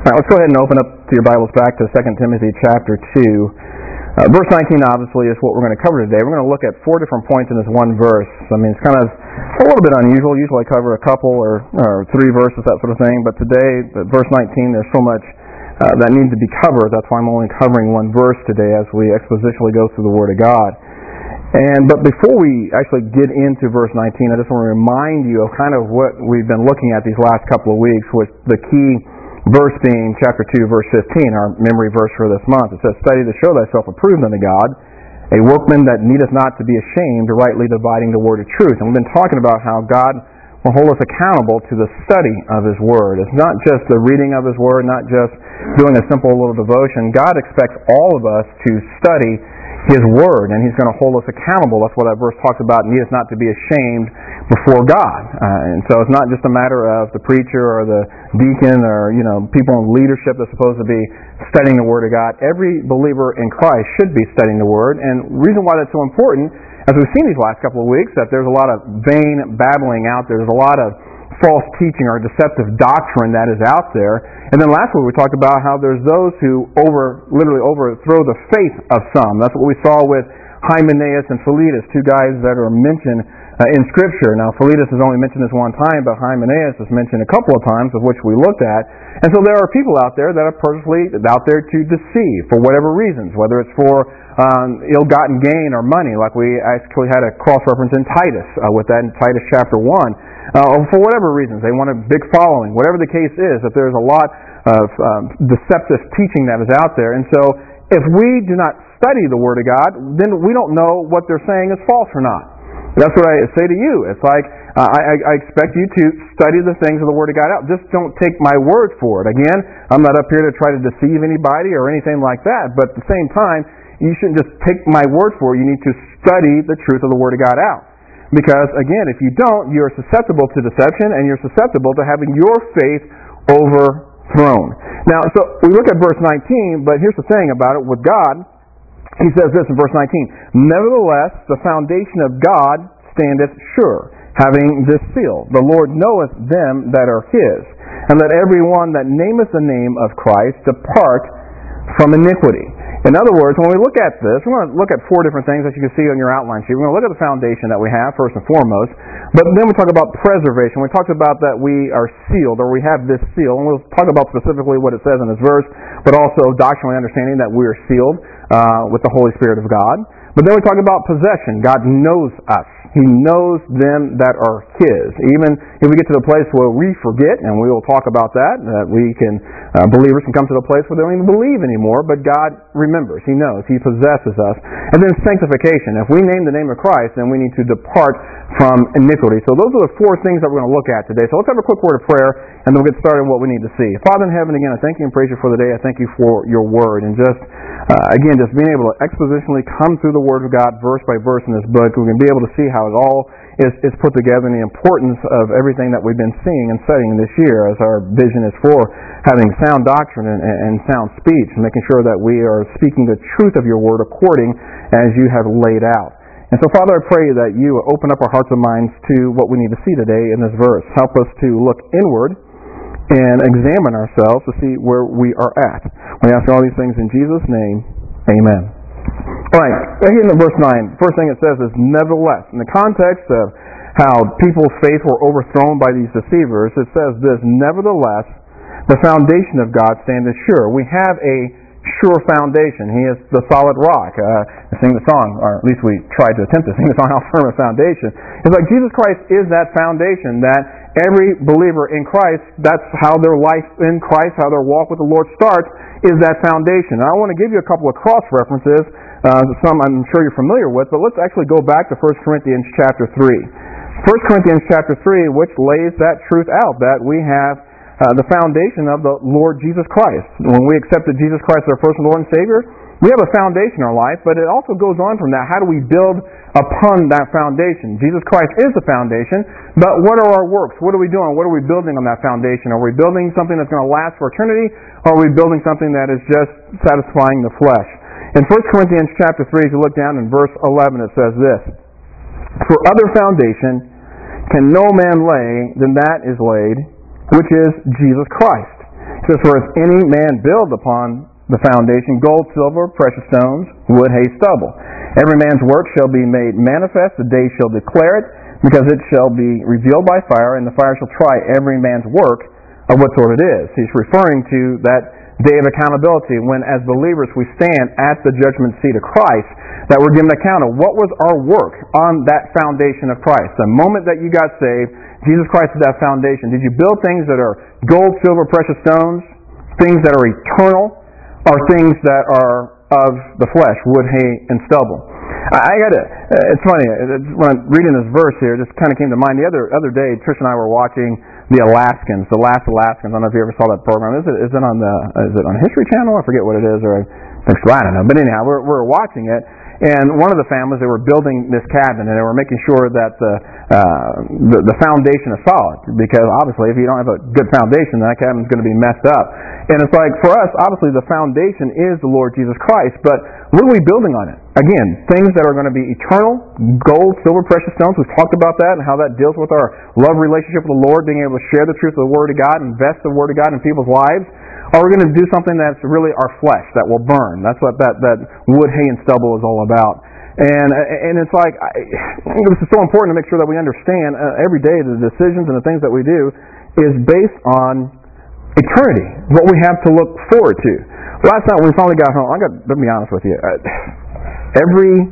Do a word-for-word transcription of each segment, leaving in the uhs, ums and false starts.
All right, let's go ahead and open up to your Bibles back to Second Timothy chapter two. Uh, verse nineteen, obviously, is what we're going to cover today. We're going to look at four different points in this one verse. I mean, it's kind of a little bit unusual. Usually I cover a couple or, or three verses, that sort of thing. But today, verse nineteen, there's so much uh, that needs to be covered. That's why I'm only covering one verse today as we expositionally go through the Word of God. And But before we actually get into verse nineteen, I just want to remind you of kind of what we've been looking at these last couple of weeks, with the key verse being chapter two, verse fifteen, our memory verse for this month. It says, "Study to show thyself approved unto God, a workman that needeth not to be ashamed, rightly dividing the word of truth." And we've been talking about how God will hold us accountable to the study of His Word. It's not just the reading of His Word, not just doing a simple little devotion. God expects all of us to study His Word, and He's going to hold us accountable. That's what that verse talks about, needeth not to be ashamed before God. Uh, and so it's not just a matter of the preacher or the deacon or, you know, people in leadership that's supposed to be studying the Word of God. Every believer in Christ should be studying the Word. And the reason why that's so important, as we've seen these last couple of weeks, that there's a lot of vain babbling out there. There's a lot of false teaching or deceptive doctrine that is out there. And then last week we talked about how there's those who over, literally overthrow the faith of some. That's what we saw with Hymenaeus and Philetus, two guys that are mentioned uh, in Scripture. Now, Philetus is only mentioned this one time, but Hymenaeus is mentioned a couple of times, of which we looked at. And so there are people out there that are purposely out there to deceive for whatever reasons, whether it's for um, ill-gotten gain or money, like we actually had a cross-reference in Titus uh, with that in Titus chapter one. Uh, or for whatever reasons, they want a big following. Whatever the case is, that there's a lot of um, deceptive teaching that is out there. And so if we do not study the Word of God, then we don't know what they're saying is false or not. That's what I say to you. It's like, uh, I, I expect you to study the things of the Word of God out. Just don't take my word for it. Again, I'm not up here to try to deceive anybody or anything like that, but at the same time, you shouldn't just take my word for it. You need to study the truth of the Word of God out. Because, again, if you don't, you're susceptible to deception, and you're susceptible to having your faith overthrown. Now, so we look at verse nineteen, but here's the thing about it with God. He says this in verse nineteen, "Nevertheless, the foundation of God standeth sure, having this seal, the Lord knoweth them that are His, and let every one that nameth the name of Christ depart from iniquity." In other words, when we look at this, we're going to look at four different things that you can see on your outline sheet. We're going to look at the foundation that we have, first and foremost, but then we talk about preservation. We talked about that we are sealed, or we have this seal, and we'll talk about specifically what it says in this verse, but also doctrinally understanding that we are sealed uh, with the Holy Spirit of God. But then we talk about possession. God knows us. He knows them that are His. Even if we get to the place where we forget, and we will talk about that, that we can, uh, believers can come to the place where they don't even believe anymore, but God remembers. He knows. He possesses us. And then sanctification. If we name the name of Christ, then we need to depart from iniquity. So those are the four things that we're going to look at today. So let's have a quick word of prayer, and then we'll get started on what we need to see. Father in heaven, again, I thank you and praise you for the day. I thank you for your word. And just, uh, again, just being able to expositionally come through the Word of God verse by verse in this book, we can be able to see how it all is, is put together, and the importance of everything that we've been seeing and studying this year, as our vision is for having sound doctrine and, and sound speech, and making sure that we are speaking the truth of your word according as you have laid out. And so, Father, I pray that you open up our hearts and minds to what we need to see today in this verse. Help us to look inward and examine ourselves to see where we are at. We ask all these things in Jesus' name. Amen. All right, here in verse nine, first thing it says is, "Nevertheless." In the context of how people's faith were overthrown by these deceivers, it says this, "Nevertheless, the foundation of God standeth sure." We have a sure foundation. He is the solid rock. Uh, I sing the song, or at least we tried to attempt to sing the song, "How Firm a Foundation." It's like Jesus Christ is that foundation, that every believer in Christ, that's how their life in Christ, how their walk with the Lord starts, is that foundation. And I want to give you a couple of cross-references, uh, some I'm sure you're familiar with, but let's actually go back to First Corinthians chapter three. First Corinthians chapter three, which lays that truth out, that we have Uh, the foundation of the Lord Jesus Christ. When we accepted Jesus Christ as our personal Lord and Savior, we have a foundation in our life, but it also goes on from that. How do we build upon that foundation? Jesus Christ is the foundation, but what are our works? What are we doing? What are we building on that foundation? Are we building something that's going to last for eternity, or are we building something that is just satisfying the flesh? In First Corinthians chapter three, if you look down in verse eleven, it says this, "For other foundation can no man lay than that is laid, which is Jesus Christ. It says, for if any man build upon the foundation gold, silver, precious stones, wood, hay, stubble, every man's work shall be made manifest, the day shall declare it, because it shall be revealed by fire, and the fire shall try every man's work of what sort it is. He's referring to that day of accountability when, as believers, we stand at the judgment seat of Christ, that we're given account of what was our work on that foundation of Christ. The moment that you got saved, Jesus Christ is that foundation. Did you build things that are gold, silver, precious stones, things that are eternal, or things that are of the flesh, wood, hay, and stubble? I got to. It's funny. It's, when I'm reading this verse here, it just kind of came to mind. The other other day, Trish and I were watching The Alaskans, The Last Alaskans. I don't know if you ever saw that program. Is it is it on the is it on History Channel? I forget what it is, or I don't know. But anyhow, we're we're watching it. And one of the families, they were building this cabin, and they were making sure that the, uh, the the foundation is solid. Because obviously, if you don't have a good foundation, that cabin's going to be messed up. And it's like, for us, obviously, the foundation is the Lord Jesus Christ. But what are we building on it? Again, things that are going to be eternal, gold, silver, precious stones. We've talked about that and how that deals with our love relationship with the Lord, being able to share the truth of the Word of God, invest the Word of God in people's lives. Or we're going to do something that's really our flesh, that will burn. That's what that, that wood, hay, and stubble is all about. And and it's like, I, this is so important to make sure that we understand uh, every day the decisions and the things that we do is based on eternity, what we have to look forward to. Last night when we finally got home, I got to be honest with you, uh, every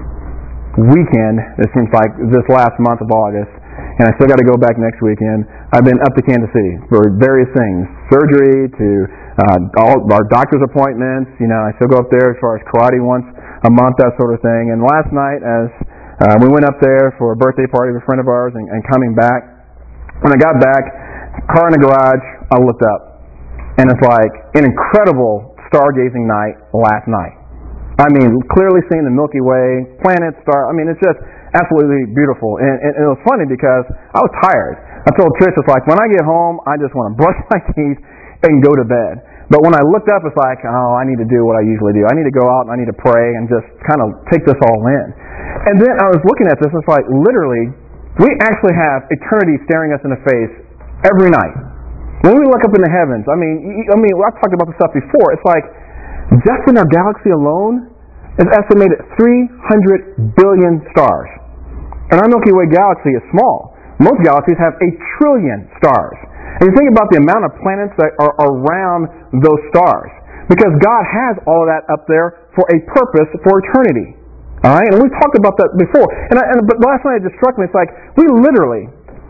weekend, it seems like this last month of August, and I still got to go back next weekend, I've been up to Kansas City for various things, surgery to uh, all our doctor's appointments. You know, I still go up there as far as karate once a month, that sort of thing. And last night, as uh, we went up there for a birthday party of a friend of ours, and, and coming back, when I got back, car in the garage, I looked up, and it's like an incredible stargazing night last night. I mean, clearly seeing the Milky Way, planets, star. I mean, it's just absolutely beautiful. And, and, and it was funny because I was tired. I told Trish, it's like, when I get home, I just want to brush my teeth and go to bed. But when I looked up, it's like, oh, I need to do what I usually do. I need to go out and I need to pray and just kind of take this all in. And then I was looking at this, it's like, literally, we actually have eternity staring us in the face every night. When we look up in the heavens, I mean, I mean, I've talked about this stuff before. It's like, just in our galaxy alone, is estimated three hundred billion stars. And our Milky Way galaxy is small. Most galaxies have a trillion stars. And you think about the amount of planets that are around those stars. Because God has all of that up there for a purpose for eternity. All right? And we've talked about that before. And, I, and But last night it just struck me, it's like, we literally,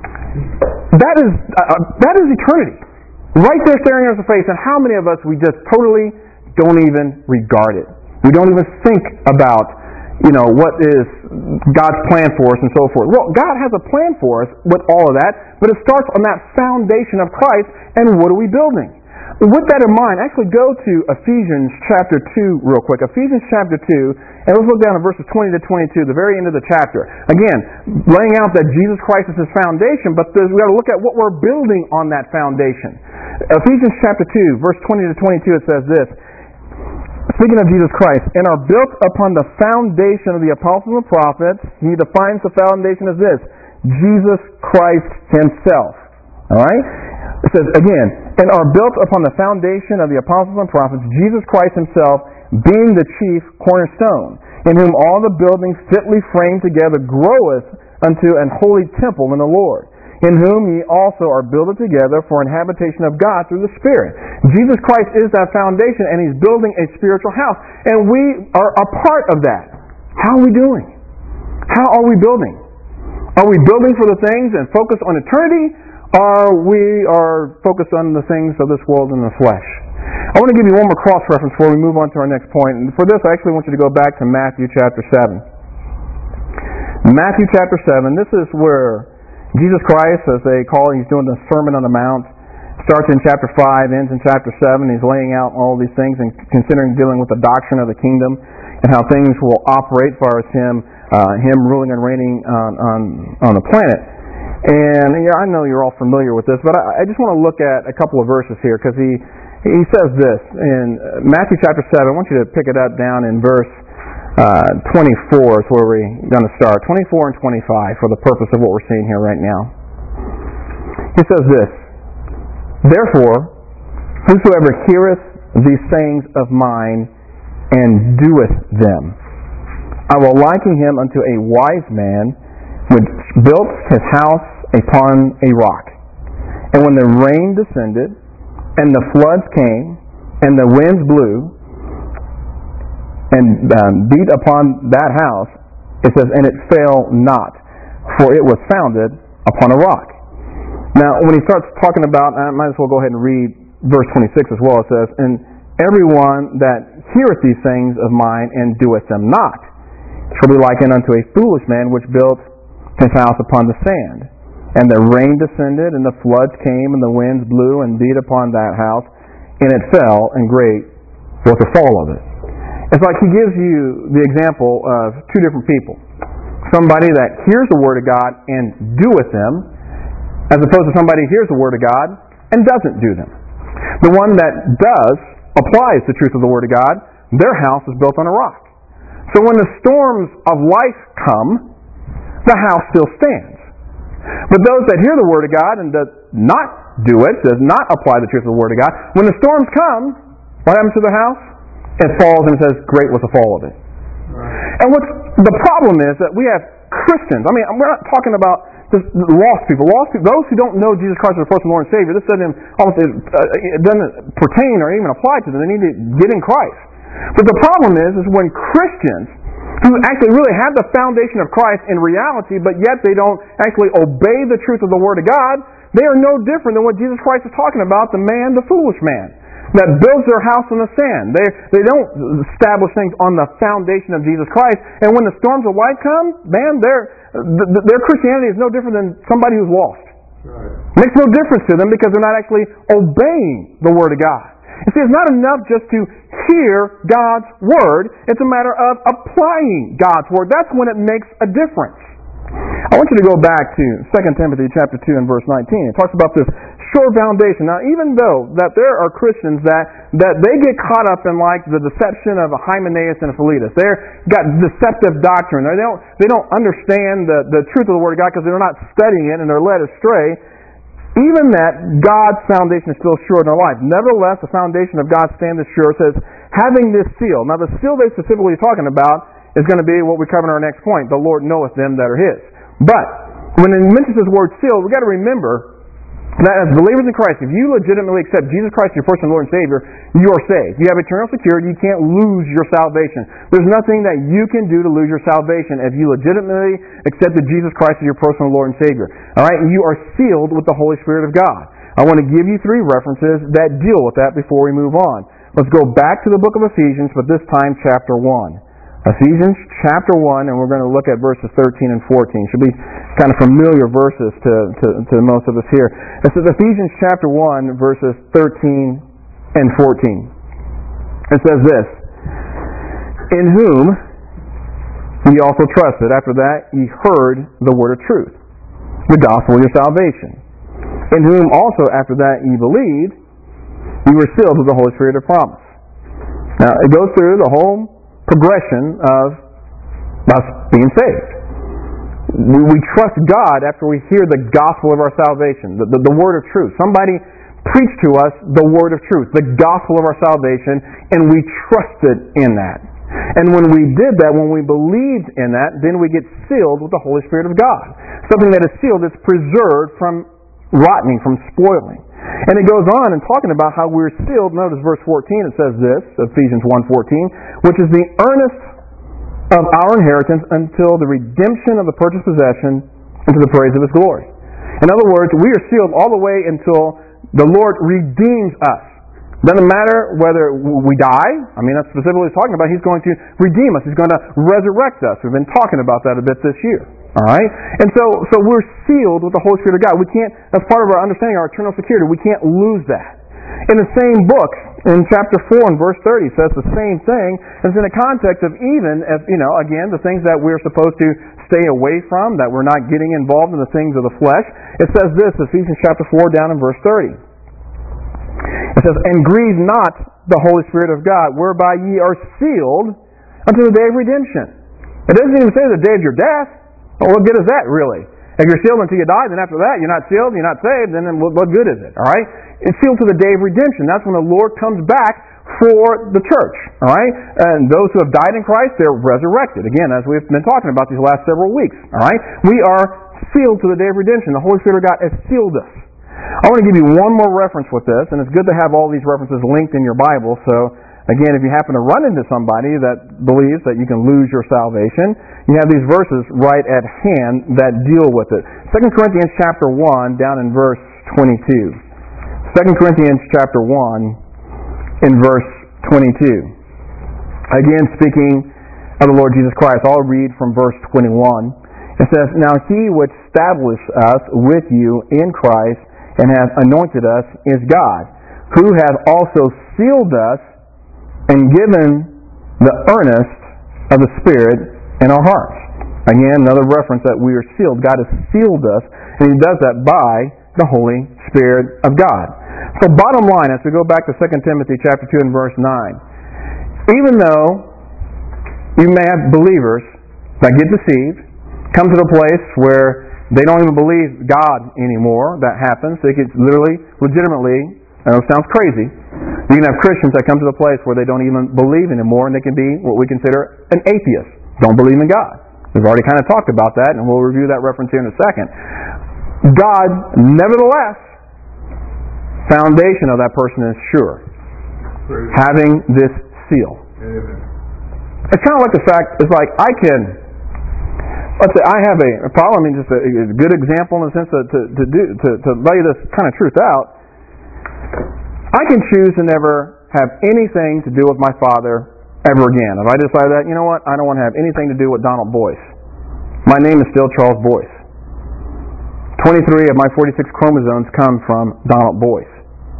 that is, uh, that is eternity. Right there staring us in the face. And how many of us, we just totally don't even regard it. We don't even think about, you know, what is God's plan for us and so forth. Well, God has a plan for us with all of that, but it starts on that foundation of Christ, and what are we building? With that in mind, actually go to Ephesians chapter two real quick. Ephesians chapter two, and let's look down at verses twenty to twenty-two, the very end of the chapter. Again, laying out that Jesus Christ is his foundation, but we've got to look at what we're building on that foundation. Ephesians chapter two, verse twenty to twenty-two, it says this, speaking of Jesus Christ, and are built upon the foundation of the apostles and prophets. He defines the foundation as this, Jesus Christ himself. All right? It says, again, and are built upon the foundation of the apostles and prophets, Jesus Christ himself being the chief cornerstone, in whom all the buildings fitly framed together groweth unto an holy temple in the Lord, in whom ye also are builded together for an habitation of God through the Spirit. Jesus Christ is that foundation, and he's building a spiritual house. And we are a part of that. How are we doing? How are we building? Are we building for the things and focus on eternity, or we are focused on the things of this world and the flesh? I want to give you one more cross-reference before we move on to our next point. And for this, I actually want you to go back to Matthew chapter seven. Matthew chapter seven, this is where Jesus Christ, as they call it, he's doing the Sermon on the Mount. Starts in chapter five, ends in chapter seven. He's laying out all these things and considering dealing with the doctrine of the kingdom and how things will operate as far as him, uh, him ruling and reigning on, on, on the planet. And you know, I know you're all familiar with this, but I, I just want to look at a couple of verses here because he, he says this in Matthew chapter seven. I want you to pick it up down in verse Uh, twenty-four is where we're going to start. twenty-four and twenty-five for the purpose of what we're seeing here right now. He says this, therefore, Whosoever heareth these sayings of mine and doeth them, I will liken him unto a wise man which built his house upon a rock. And when the rain descended, and the floods came, and the winds blew, and um, beat upon that house, it says, and it fell not, for it was founded upon a rock. Now, when he starts talking about, I might as well go ahead and read verse twenty-six as well. It says, and everyone that heareth these things of mine and doeth them not shall be likened unto a foolish man which built his house upon the sand. And the rain descended, and the floods came, and the winds blew and beat upon that house, and it fell, and great was the fall of it. It's like he gives you the example of two different people. Somebody that hears the Word of God and doeth them, as opposed to somebody who hears the Word of God and doesn't do them. The one that does, applies the truth of the Word of God, their house is built on a rock. So when the storms of life come, the house still stands. But those that hear the Word of God and does not do it, does not apply the truth of the Word of God, when the storms come, what happens to the house? It falls, and it says, great was the fall of it. Right. And what's the problem is that we have Christians. I mean, we're not talking about just lost people. Lost people, those who don't know Jesus Christ as their personal Lord and Savior. This doesn't almost it doesn't pertain or even apply to them. They need to get in Christ. But the problem is, is when Christians who actually really have the foundation of Christ in reality, but yet they don't actually obey the truth of the Word of God, they are no different than what Jesus Christ is talking about, the man, the foolish man, that builds their house on the sand. They they don't establish things on the foundation of Jesus Christ, and when the storms of life come, man, their their Christianity is no different than somebody who's lost. Right. Makes no difference to them because they're not actually obeying the Word of God. You see, it's not enough just to hear God's Word. It's a matter of applying God's Word. That's when it makes a difference. I want you to go back to Second Timothy chapter two and verse nineteen. It talks about this sure foundation. Now, even though that there are Christians that, that they get caught up in like the deception of a Hymenaeus and a Philetus. They've got deceptive doctrine. They don't, they don't understand the, the truth of the Word of God because they're not studying it and they're led astray. Even that, God's foundation is still sure in their life. Nevertheless, the foundation of God standeth sure. It says, having this seal. Now, the seal they're specifically talking about is going to be what we cover in our next point. The Lord knoweth them that are His. But, when it mentions this word seal, we've got to remember that as believers in Christ, if you legitimately accept Jesus Christ as your personal Lord and Savior, you are saved. You have eternal security. You can't lose your salvation. There's nothing that you can do to lose your salvation if you legitimately accepted Jesus Christ as your personal Lord and Savior. All right? You are sealed with the Holy Spirit of God. I want to give you three references that deal with that before we move on. Let's go back to the book of Ephesians, but this time chapter one. Ephesians chapter one, and we're going to look at verses thirteen and fourteen. Should be kind of familiar verses to, to, to most of us here. This is Ephesians chapter one, verses thirteen and fourteen. It says this, in whom ye also trusted, after that ye heard the word of truth, the gospel of your salvation, in whom also after that ye believed, ye were sealed with the Holy Spirit of promise. Now, it goes through the whole progression of us being saved. We, we trust God after we hear the gospel of our salvation, the, the, the word of truth. Somebody preached to us the word of truth, the gospel of our salvation, and we trusted in that. And when we did that, when we believed in that, then we get sealed with the Holy Spirit of God. Something that is sealed, it's preserved from rotting, from spoiling. And it goes on and talking about how we're sealed. Notice verse fourteen, it says this, Ephesians one fourteen, which is the earnest of our inheritance until the redemption of the purchased possession into the praise of His glory. In other words, we are sealed all the way until the Lord redeems us. Doesn't matter whether we die. I mean, that's specifically what He's talking about. He's going to redeem us. He's going to resurrect us. We've been talking about that a bit this year. All right? And so so we're sealed with the Holy Spirit of God. We can't, as part of our understanding, our eternal security, we can't lose that. In the same book, in chapter four and verse thirty, says the same thing. It's in the context of even, if, you know, again, the things that we're supposed to stay away from, that we're not getting involved in the things of the flesh. It says this, Ephesians chapter four, down in verse thirty. It says, and grieve not the Holy Spirit of God, whereby ye are sealed unto the day of redemption. It doesn't even say the day of your death. Well, what good is that, really? If you're sealed until you die, then after that you're not sealed, you're not saved, then what, what good is it? All right? It's sealed to the day of redemption. That's when the Lord comes back for the church. All right? And those who have died in Christ, they're resurrected. Again, as we've been talking about these last several weeks. All right? We are sealed to the day of redemption. The Holy Spirit of God has sealed us. I want to give you one more reference with this, and it's good to have all these references linked in your Bible. So, again, if you happen to run into somebody that believes that you can lose your salvation, you have these verses right at hand that deal with it. Second Corinthians chapter one, down in verse twenty-two. Second Corinthians chapter one, in verse twenty-two. Again, speaking of the Lord Jesus Christ, I'll read from verse twenty-one. It says, "Now he which established us with you in Christ and hath anointed us is God, who hath also sealed us and given the earnest of the Spirit in our hearts." Again, another reference that we are sealed. God has sealed us, and He does that by the Holy Spirit of God. So bottom line, as we go back to Second Timothy chapter two and verse nine, even though you may have believers that get deceived, come to the place where they don't even believe God anymore, that happens. They could literally, legitimately, I know it sounds crazy, you can have Christians that come to the place where they don't even believe anymore, and they can be what we consider an atheist. Don't believe in God. We've already kind of talked about that, and we'll review that reference here in a second. God, nevertheless, foundation of that person is sure. Having this seal. It's kind of like the fact, it's like I can, let's say I have a, a problem, I mean just a, a good example in the sense that to, to, do, to, to lay this kind of truth out, I can choose to never have anything to do with my father ever again. If I decide that, you know what, I don't want to have anything to do with Donald Boyce. My name is still Charles Boyce. twenty-three of my forty-six chromosomes come from Donald Boyce.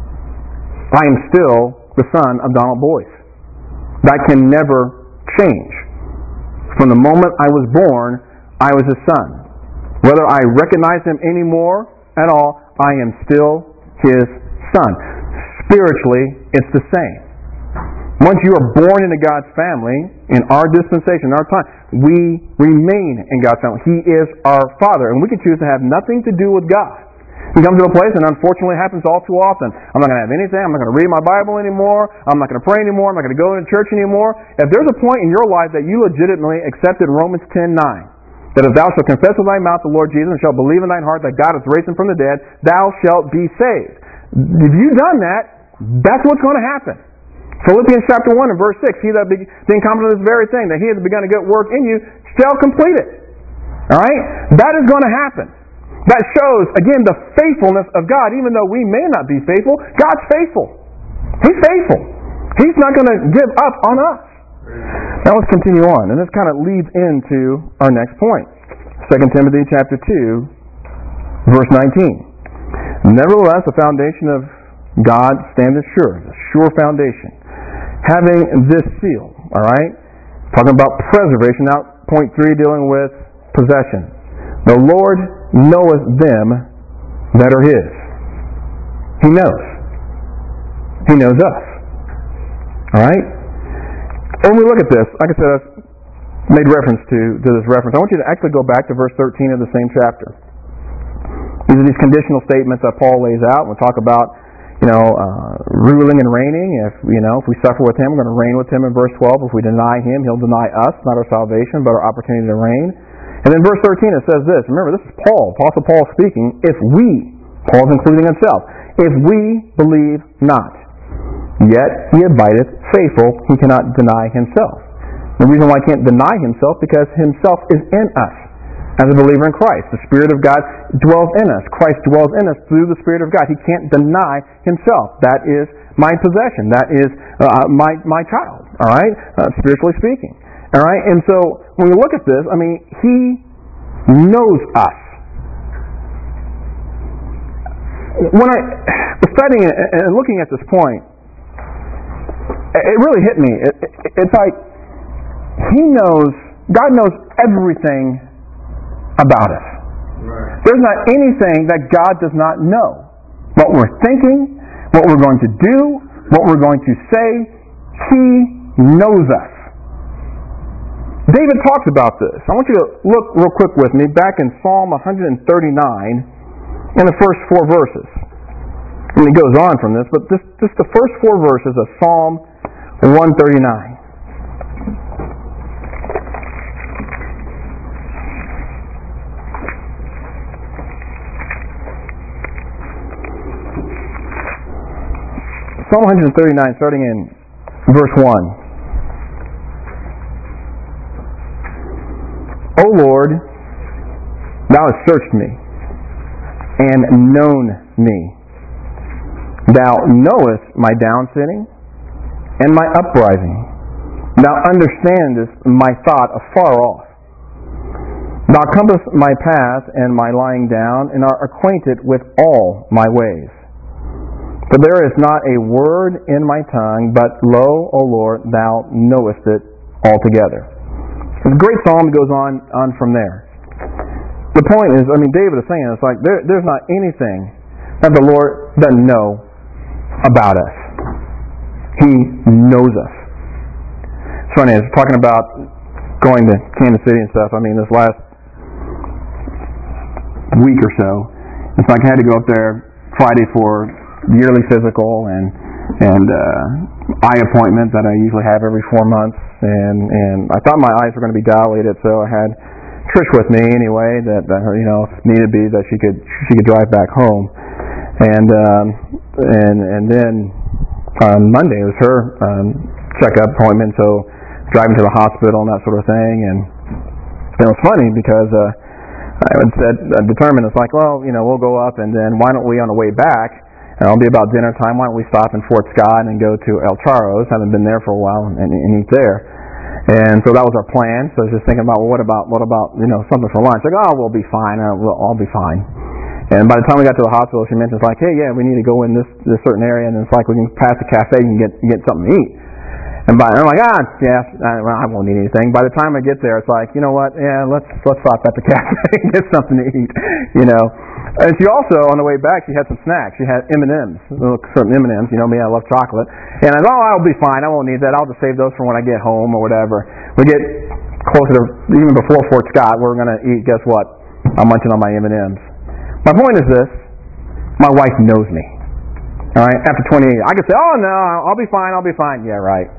I am still the son of Donald Boyce. That can never change. From the moment I was born, I was his son. Whether I recognize him anymore at all, I am still his son. Spiritually, it's the same. Once you are born into God's family, in our dispensation, in our time, we remain in God's family. He is our Father, and we can choose to have nothing to do with God. We come to a place, and unfortunately it happens all too often. I'm not going to have anything. I'm not going to read my Bible anymore. I'm not going to pray anymore. I'm not going to go to church anymore. If there's a point in your life that you legitimately accepted Romans ten nine, that if thou shalt confess with thy mouth the Lord Jesus and shalt believe in thine heart that God hath raised him from the dead, thou shalt be saved. If you've done that, that's what's going to happen. Philippians chapter one and verse six, he that be, being confident of this very thing, that he hath begun a good work in you, shall complete it. Alright? That is going to happen. That shows, again, the faithfulness of God. Even though we may not be faithful, God's faithful. He's faithful. He's not going to give up on us. Now let's continue on. And this kind of leads into our next point. Second Timothy chapter two, verse nineteen. Nevertheless, the foundation of God standeth sure, a sure foundation, having this seal. All right, talking about preservation. Now, point three, dealing with possession. The Lord knoweth them that are His. He knows. He knows us. All right. When we look at this, like I said, I've made reference to, to this reference. I want you to actually go back to verse thirteen of the same chapter. These are these conditional statements that Paul lays out. We'll talk about, you know, uh, ruling and reigning. If you know, if we suffer with Him, we're going to reign with Him in verse twelve. If we deny Him, He'll deny us, not our salvation, but our opportunity to reign. And then verse thirteen, it says this. Remember, this is Paul, Apostle Paul speaking. If we, Paul's including himself, if we believe not, yet He abideth faithful, He cannot deny Himself. The reason why He can't deny Himself, because Himself is in us as a believer in Christ. The Spirit of God dwells in us. Christ dwells in us through the Spirit of God. He can't deny Himself. That is my possession. That is uh, my my child. All right, uh, spiritually speaking. All right, and so when we look at this, I mean, He knows us. When I was studying and looking at this point, it really hit me. It, it, it's like He knows, God knows everything about us. Right. There's not anything that God does not know. What we're thinking, what we're going to do, what we're going to say, He knows us. David talks about this. I want you to look real quick with me back in Psalm one thirty-nine in the first four verses. And he goes on from this, but this, just the first four verses of Psalm one thirty-nine. Psalm one thirty-nine, starting in verse one. O Lord, thou hast searched me, and known me. Thou knowest my downsitting, and my uprising. Thou understandest my thought afar off. Thou compassest my path and my lying down, and art acquainted with all my ways. For there is not a word in my tongue, but lo, O Lord, thou knowest it altogether. It's a great psalm that goes on, on from there. The point is, I mean, David is saying, it's like, there, there's not anything that the Lord doesn't know about us. He knows us. It's funny, I was talking about going to Kansas City and stuff. I mean, this last week or so, it's like I had to go up there Friday for yearly physical and and uh, eye appointment that I usually have every four months, and and I thought my eyes were going to be dilated, so I had Trish with me anyway. That, that you know, if needed be, that she could she could drive back home, and um, and and then on Monday it was her um, checkup appointment, so driving to the hospital and that sort of thing, and it was funny because uh, I had said uh, determined it's like, well, you know, we'll go up, and then why don't we on the way back? And it'll be about dinner time. Why don't we stop in Fort Scott and go to El Charros? Haven't been there for a while, and, and eat there. And so that was our plan. So I was just thinking about, well, what about, what about, you know, something for lunch? Like, oh, we'll be fine. Uh, we'll, I'll be fine. And by the time we got to the hospital, she mentions like, hey, yeah, we need to go in this this certain area, and it's like we can pass the cafe and get get something to eat. And by, I'm like, ah, yeah, I, I won't need anything. By the time I get there, it's like, you know what? Yeah, let's let's stop at the cafe and get something to eat. You know. And she also, on the way back, she had some snacks. She had M and M's, certain M and M's. You know me, I love chocolate. And I thought, oh, I'll be fine. I won't need that. I'll just save those for when I get home or whatever. We get closer to, even before Fort Scott, we're going to eat, guess what? I'm munching on my M and M's. My point is this. My wife knows me. All right? After twenty-eight, I could say, oh, no, I'll be fine, I'll be fine. Yeah, right.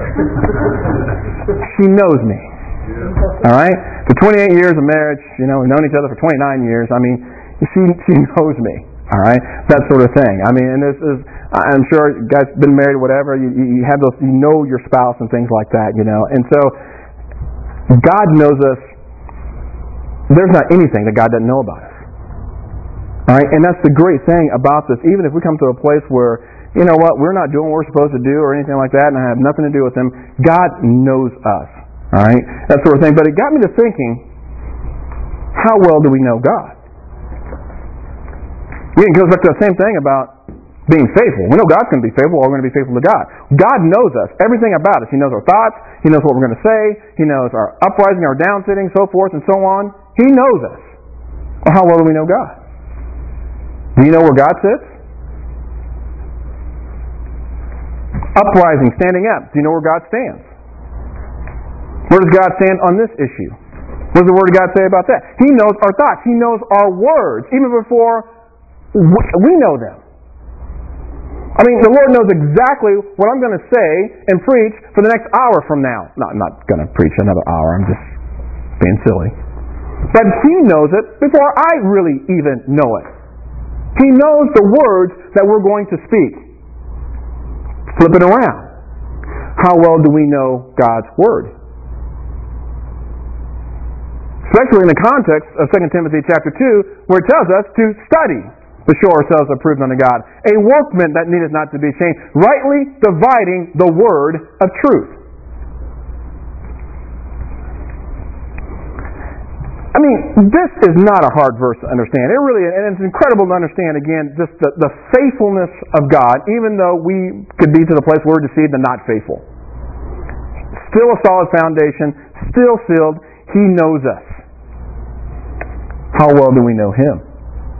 She knows me. All right? For twenty-eight years of marriage, you know, we've known each other for twenty-nine years. I mean, She she knows me, all right, that sort of thing. I mean, and this is, I'm sure you guys been married, whatever. You you have those, you know your spouse and things like that, you know. And so, God knows us. There's not anything that God doesn't know about us, all right. And that's the great thing about this. Even if we come to a place where, you know what, we're not doing what we're supposed to do or anything like that, and I have nothing to do with Him, God knows us, all right, that sort of thing. But it got me to thinking, how well do we know God? It goes back to the same thing about being faithful. We know God's going to be faithful, or we're going to be faithful to God. God knows us, everything about us. He knows our thoughts, He knows what we're going to say, He knows our uprising, our downsitting, so forth and so on. He knows us. Well, how well do we know God? Do you know where God sits? Uprising, standing up. Do you know where God stands? Where does God stand on this issue? What does the Word of God say about that? He knows our thoughts. He knows our words, even before we know them. I mean, the Lord knows exactly what I'm going to say and preach for the next hour from now. No, I'm not going to preach another hour. I'm just being silly. But He knows it before I really even know it. He knows the words that we're going to speak. Flip it around. How well do we know God's Word? Especially in the context of Second Timothy chapter two, where it tells us to study to show ourselves approved unto God, a workman that needeth not to be ashamed, rightly dividing the word of truth. I mean, this is not a hard verse to understand. It really, and it's incredible to understand, again, just the, the faithfulness of God, even though we could be to the place where we're deceived and not faithful. Still a solid foundation, still sealed. He knows us. How well do we know Him?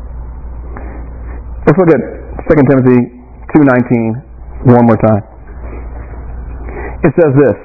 Let's look at Second Timothy two nineteen one more time. It says this,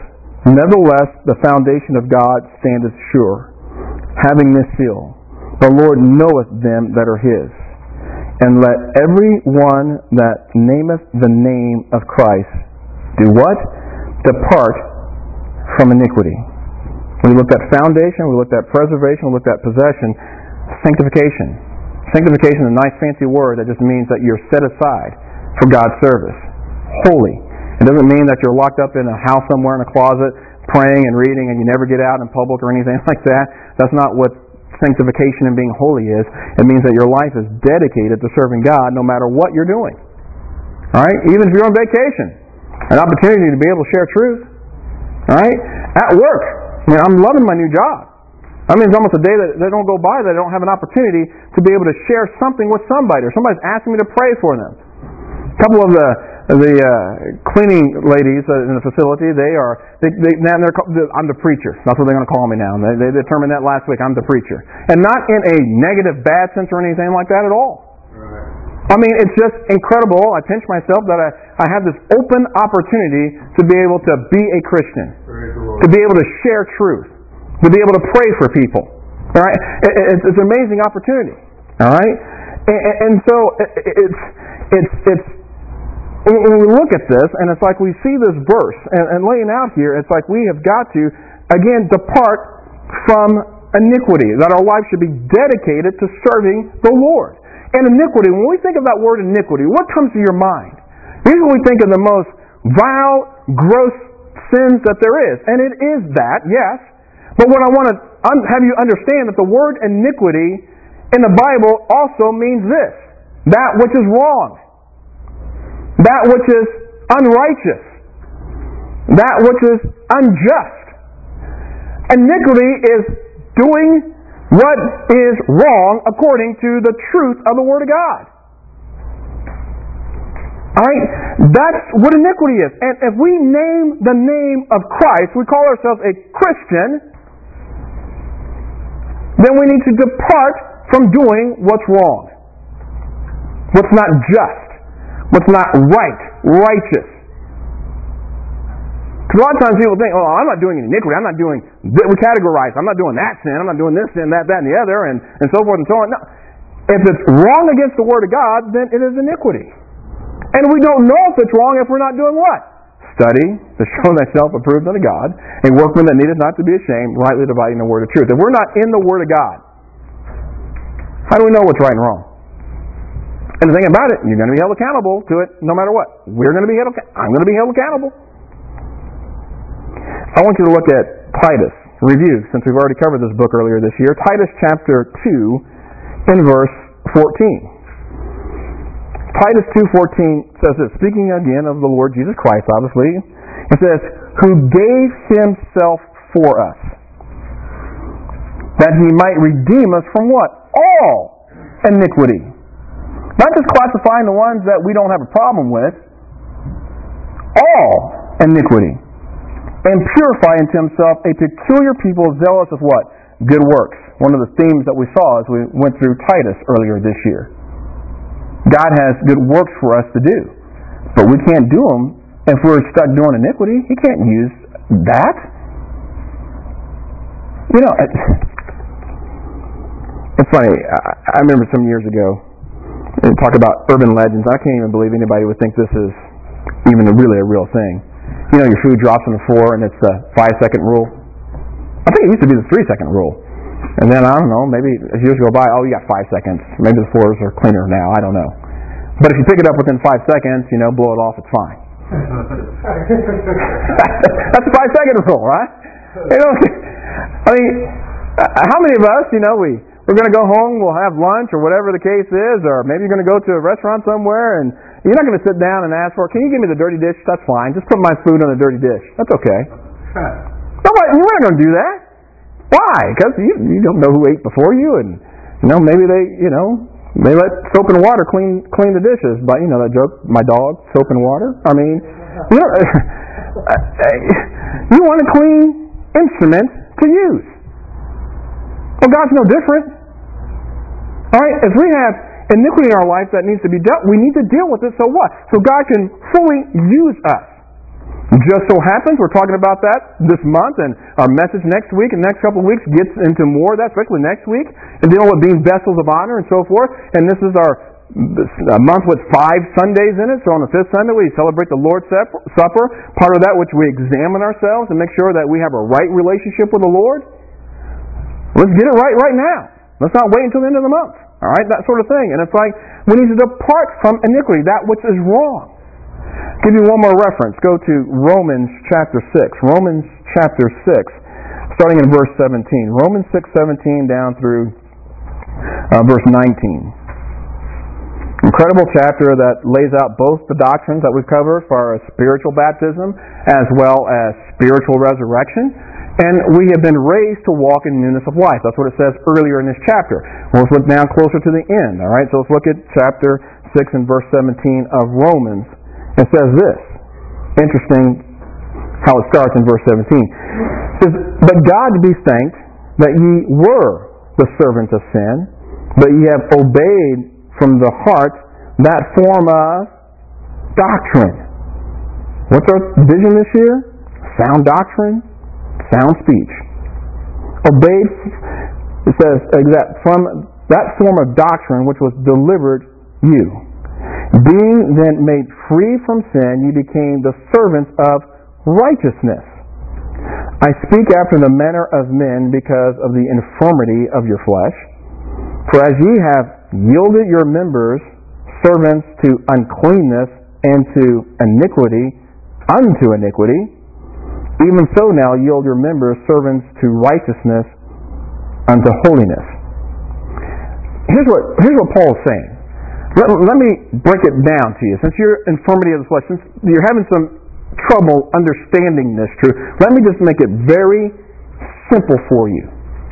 Nevertheless, the foundation of God standeth sure, having this seal, the Lord knoweth them that are his. And let every one that nameth the name of Christ do what? Depart from iniquity. We looked at foundation, we looked at preservation, we looked at possession. Sanctification. Sanctification is a nice fancy word that just means that you're set aside for God's service. Holy. It doesn't mean that you're locked up in a house somewhere in a closet praying and reading and you never get out in public or anything like that. That's not what sanctification and being holy is. It means that your life is dedicated to serving God no matter what you're doing. Alright? Even if you're on vacation. An opportunity to be able to share truth. Alright? At work. You know, I'm loving my new job. I mean, it's almost a day that they don't go by that I don't have an opportunity to be able to share something with somebody, or somebody's asking me to pray for them. A couple of the the uh, cleaning ladies in the facility, they are they, they now they're called, I'm the preacher. That's what they're going to call me now. They, they determined that last week. I'm the preacher, and not in a negative, bad sense or anything like that at all. Right. I mean, it's just incredible. I pinch myself that I, I have this open opportunity to be able to be a Christian, to be able to share truth, to be able to pray for people. All right, it, it's, it's an amazing opportunity. All right, and, and so it, it's it's it's. When we look at this, and it's like we see this verse, and, and laying out here, it's like we have got to, again, depart from iniquity, that our life should be dedicated to serving the Lord. And iniquity, when we think of that word iniquity, what comes to your mind? Usually we think of the most vile, gross sins that there is. And it is that, yes. But what I want to un- have you understand that the word iniquity in the Bible also means this, that which is wrong. That which is unrighteous. That which is unjust. Iniquity is doing what is wrong according to the truth of the Word of God. Alright? That's what iniquity is. And if we name the name of Christ, we call ourselves a Christian, then we need to depart from doing what's wrong. What's not just. What's not right, righteous. Because a lot of times people think, oh, I'm not doing iniquity, I'm not doing, we categorize, I'm not doing that sin, I'm not doing this sin, that, that, and the other, and, and so forth and so on. No. If it's wrong against the Word of God, then it is iniquity. And we don't know if it's wrong if we're not doing what? Study to show thyself approved unto God, a workman that needeth not to be ashamed, rightly dividing the word of truth. If we're not in the Word of God, how do we know what's right and wrong? And the thing about it, you're going to be held accountable to it no matter what. We're going to be held I'm going to be held accountable. I want you to look at Titus, review, since we've already covered this book earlier this year. Titus chapter two in verse fourteen. Titus two fourteen says this, speaking again of the Lord Jesus Christ, obviously, it says, who gave himself for us, that he might redeem us from what? All iniquity. Not just classifying the ones that we don't have a problem with, all iniquity. And purify unto himself a peculiar people zealous of what? Good works. One of the themes that we saw as we went through Titus earlier this year. God has good works for us to do. But we can't do them if we're stuck doing iniquity. He can't use that. You know, it's funny. I remember some years ago, and talk about urban legends. I can't even believe anybody would think this is even a, really a real thing. You know, your food drops on the floor and it's the five second rule. I think it used to be the three second rule. And then, I don't know, maybe as years go by, oh, you got five seconds. Maybe the floors are cleaner now. I don't know. But if you pick it up within five seconds, you know, blow it off, it's fine. That's the five second rule, right? You know, I mean, how many of us, you know, we We're going to go home, we'll have lunch or whatever the case is, or maybe you're going to go to a restaurant somewhere and you're not going to sit down and ask for, can you give me the dirty dish? That's fine. Just put my food on the dirty dish. That's okay. Nobody, you're not going to do that. Why? Because you, you don't know who ate before you, and you know maybe they you know they let soap and water clean clean the dishes. But you know that joke, my dog, soap and water. I mean, you know, you want a clean instrument to use. Well, God's no different. All right, if we have iniquity in our life that needs to be dealt, we need to deal with it. So what? So God can fully use us. Just so happens we're talking about that this month, and our message next week and next couple of weeks gets into more of that, especially next week, and dealing with being vessels of honor and so forth. And this is our a month with five Sundays in it. So on the fifth Sunday we celebrate the Lord's Supper, part of that which we examine ourselves and make sure that we have a right relationship with the Lord. Let's get it right right now. Let's not wait until the end of the month. All right, that sort of thing. And it's like we need to depart from iniquity, that which is wrong. Give you one more reference. Go to Romans chapter six. Romans chapter six, starting in verse seventeen. Romans six seventeen down through uh, verse nineteen. Incredible chapter that lays out both the doctrines that we've covered for our spiritual baptism as well as spiritual resurrection. And we have been raised to walk in newness of life. That's what it says earlier in this chapter. Well, let's look down closer to the end. All right, so let's look at chapter six and verse seventeen of Romans. It says this. Interesting how it starts in verse seventeen. It says, "But God be thanked that ye were the servants of sin, but ye have obeyed from the heart that form of doctrine." What's our vision this year? Sound doctrine, sound speech. Obeyed, it says, that from that form of doctrine which was delivered you. Being then made free from sin, ye became the servants of righteousness. I speak after the manner of men because of the infirmity of your flesh. For as ye have yielded your members servants to uncleanness and to iniquity, unto iniquity, even so now yield your members servants to righteousness, unto holiness. Here's what, here's what Paul is saying. Let, let me break it down to you. Since you're infirmity of the flesh, since you're having some trouble understanding this truth, let me just make it very simple for you.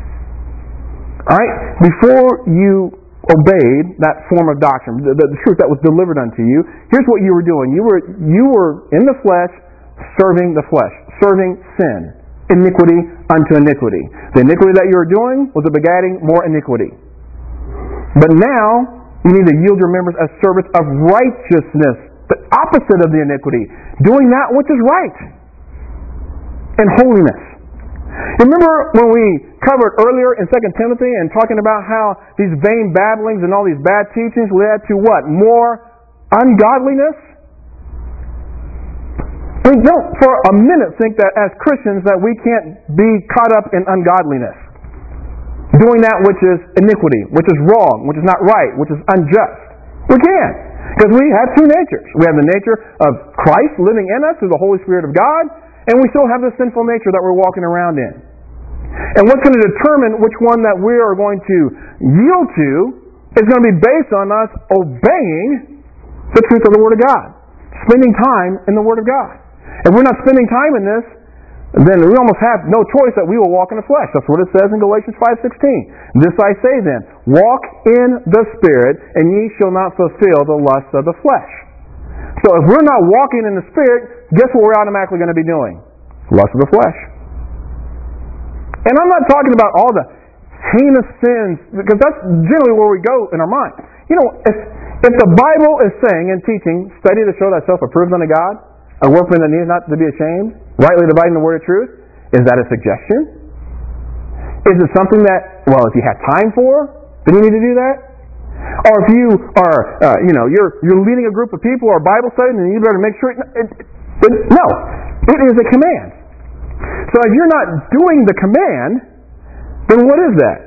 Alright? Before you obeyed that form of doctrine, the, the, the truth that was delivered unto you, here's what you were doing. You were, you were in the flesh, serving the flesh, serving sin, iniquity unto iniquity. The iniquity that you were doing was begetting more iniquity. But now, you need to yield your members as servants of righteousness, the opposite of the iniquity, doing that which is right, and holiness. Remember when we covered earlier in Second Timothy and talking about how these vain babblings and all these bad teachings led to what? More ungodliness? We don't for a minute think that as Christians that we can't be caught up in ungodliness. Doing that which is iniquity, which is wrong, which is not right, which is unjust. We can. Because we have two natures. We have the nature of Christ living in us through the Holy Spirit of God, and we still have the sinful nature that we're walking around in. And what's going to determine which one that we are going to yield to is going to be based on us obeying the truth of the Word of God. Spending time in the Word of God. If we're not spending time in this, then we almost have no choice that we will walk in the flesh. That's what it says in Galatians five sixteen. This I say then, walk in the Spirit, and ye shall not fulfill the lusts of the flesh. So if we're not walking in the Spirit, guess what we're automatically going to be doing? Lust of the flesh. And I'm not talking about all the heinous sins, because that's generally where we go in our mind. You know, if, if the Bible is saying and teaching, study to show thyself approved unto God, a workman that needs not to be ashamed, rightly dividing the word of truth, is that a suggestion? Is it something that, well, if you have time for, then you need to do that? Or if you are, uh, you know, you're you're leading a group of people or Bible study, then you better make sure. It, it, it, no, it is a command. So if you're not doing the command, then what is that?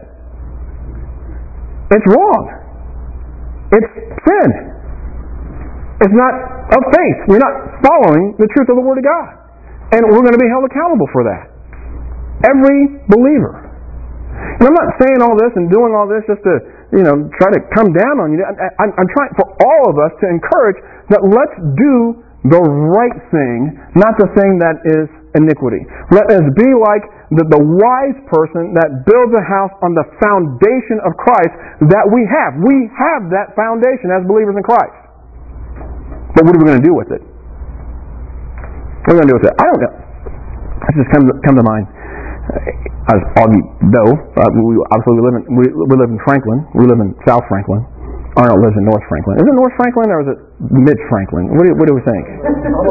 It's wrong. It's sin. It's not of faith. We're not following the truth of the Word of God. And we're going to be held accountable for that. Every believer. And I'm not saying all this and doing all this just to, you know, try to come down on you. I'm, I'm trying for all of us to encourage that let's do the right thing, not the thing that is iniquity. Let us be like the, the wise person that builds a house on the foundation of Christ that we have. We have that foundation as believers in Christ. But what are we going to do with it? What are we going to do with it? I don't know. That's just come to, come to mind. As all you know, uh, we obviously we live in we, we live in Franklin. We live in South Franklin. Arnold lives in North Franklin. Is it North Franklin or is it Mid Franklin? What do, what do we think?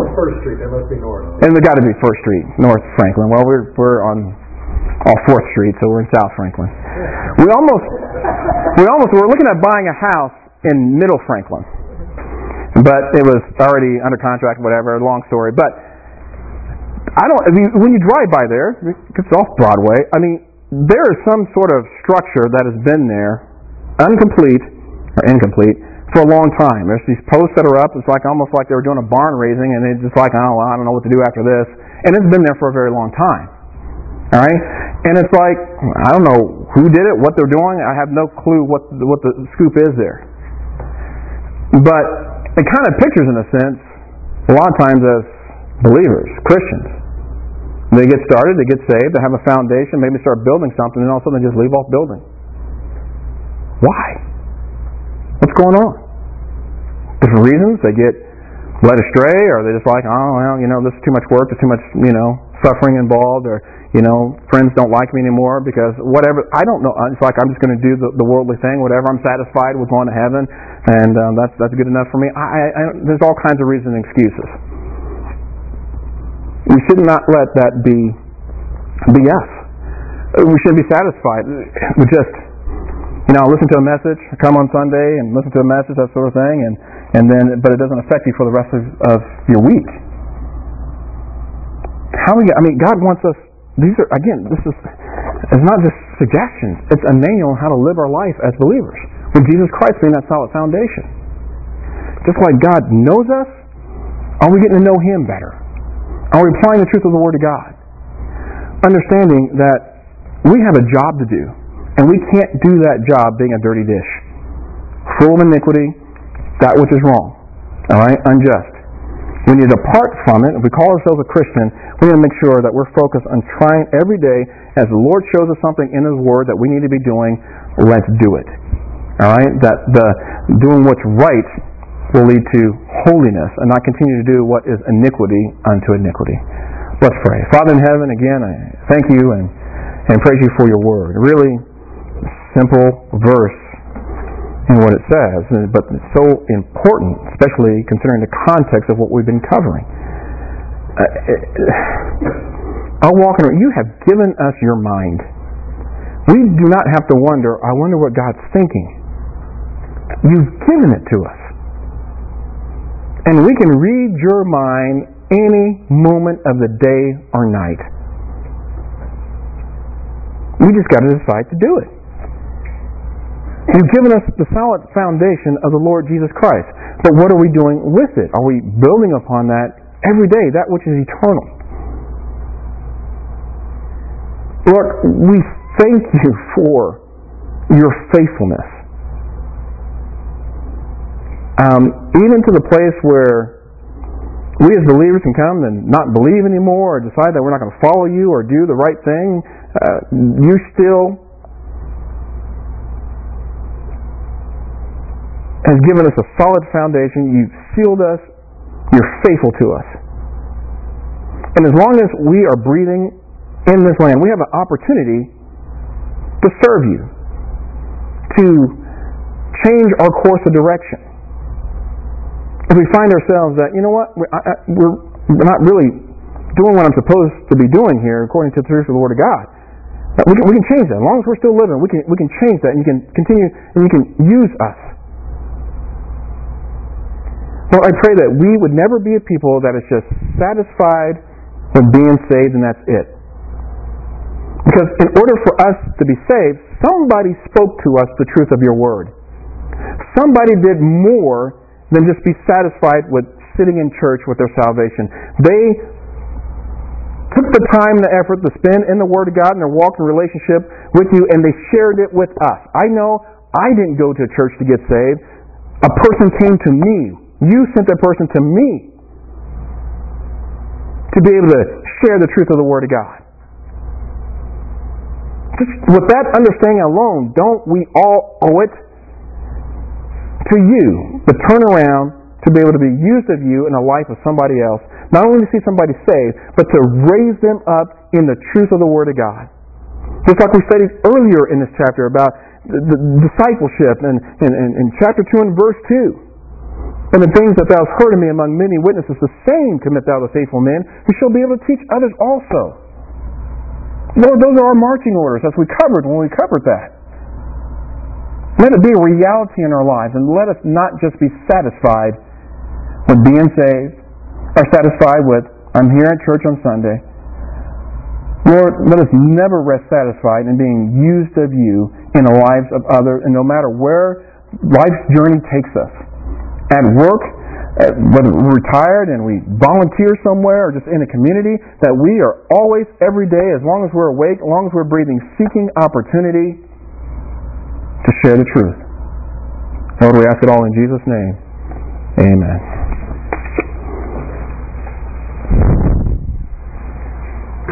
North First Street. That must be north. And it's got to be First Street, North Franklin. Well, we're we're on off Fourth Street, so we're in South Franklin. We almost we almost we were looking at buying a house in Middle Franklin, but it was already under contract. Whatever. Long story, but I don't. I mean, when you drive by there, it's off Broadway. I mean, there is some sort of structure that has been there, incomplete or incomplete, for a long time. There's these posts that are up. It's like almost like they were doing a barn raising, and it's just like, oh, well, I don't know what to do after this. And it's been there for a very long time. All right, and it's like, I don't know who did it, what they're doing. I have no clue what the, what the scoop is there. But it kind of pictures, in a sense, a lot of times as believers, Christians. They get started, they get saved, they have a foundation, maybe start building something, and all of a sudden they just leave off building. Why? What's going on? Different reasons. They get led astray, or they're just like, oh, well, you know, this is too much work, there's too much, you know, suffering involved, or, you know, friends don't like me anymore because whatever. I don't know. It's like I'm just going to do the, the worldly thing, whatever. I'm satisfied with going to heaven, and um, that's that's good enough for me. I, I, I, there's all kinds of reasons and excuses. We should not let that be B S. We shouldn't be satisfied with just, you know, listen to a message, come on Sunday and listen to a message, that sort of thing, and, and then, but it doesn't affect you for the rest of, of your week. How we, I mean, God wants us, these are, again, this is, it's not just suggestions, it's a manual on how to live our life as believers, with Jesus Christ being that solid foundation. Just like God knows us, are we getting to know Him better? Are we applying the truth of the Word of God? Understanding that we have a job to do, and we can't do that job being a dirty dish, full of iniquity, that which is wrong, all right, unjust. We need to depart from it. If we call ourselves a Christian, we need to make sure that we're focused on trying every day, as the Lord shows us something in His Word that we need to be doing, let's do it. All right, that the doing what's right will lead to holiness, and not continue to do what is iniquity unto iniquity. Let's pray. Father in heaven, again, I thank you and, and praise you for your word. A really simple verse in what it says, but it's so important, especially considering the context of what we've been covering. Uh, I'll walk in, you have given us your mind. We do not have to wonder, I wonder what God's thinking. You've given it to us. And we can read your mind any moment of the day or night. We just got to decide to do it. You've given us the solid foundation of the Lord Jesus Christ. But what are we doing with it? Are we building upon that every day, that which is eternal? Lord, we thank you for your faithfulness. Um, even to the place where we as believers can come and not believe anymore, or decide that we're not going to follow you or do the right thing, uh, you still has given us a solid foundation. You've sealed us. You're faithful to us. And as long as we are breathing in this land, we have an opportunity to serve you, to change our course of direction. If we find ourselves that, you know what, we're, I, we're, we're not really doing what I'm supposed to be doing here according to the truth of the Word of God, we can, we can change that. As long as we're still living, we can we can change that, and you can continue, and you can use us. Lord, I pray that we would never be a people that is just satisfied with being saved and that's it. Because in order for us to be saved, somebody spoke to us the truth of your Word. Somebody did more than just be satisfied with sitting in church with their salvation. They took the time and the effort to spend in the Word of God and their walk in relationship with you, and they shared it with us. I know I didn't go to a church to get saved. A person came to me. You sent that person to me to be able to share the truth of the Word of God. Just with that understanding alone, don't we all owe it to you to turn around to be able to be used of you in the life of somebody else, not only to see somebody saved, but to raise them up in the truth of the Word of God. Just like we studied earlier in this chapter about the, the discipleship in, in, in, in chapter two and verse two. And the things that thou hast heard of me among many witnesses, the same commit thou to faithful men, who shall be able to teach others also. Lord, those are our marching orders, as we covered when we covered that. Let it be a reality in our lives, and let us not just be satisfied with being saved, or satisfied with, I'm here at church on Sunday. Lord, let us never rest satisfied in being used of you in the lives of others, and no matter where life's journey takes us. At work, whether we're retired and we volunteer somewhere or just in a community, that we are always, every day, as long as we're awake, as long as we're breathing, seeking opportunity to share the truth. Lord, we ask it all in Jesus' name. Amen.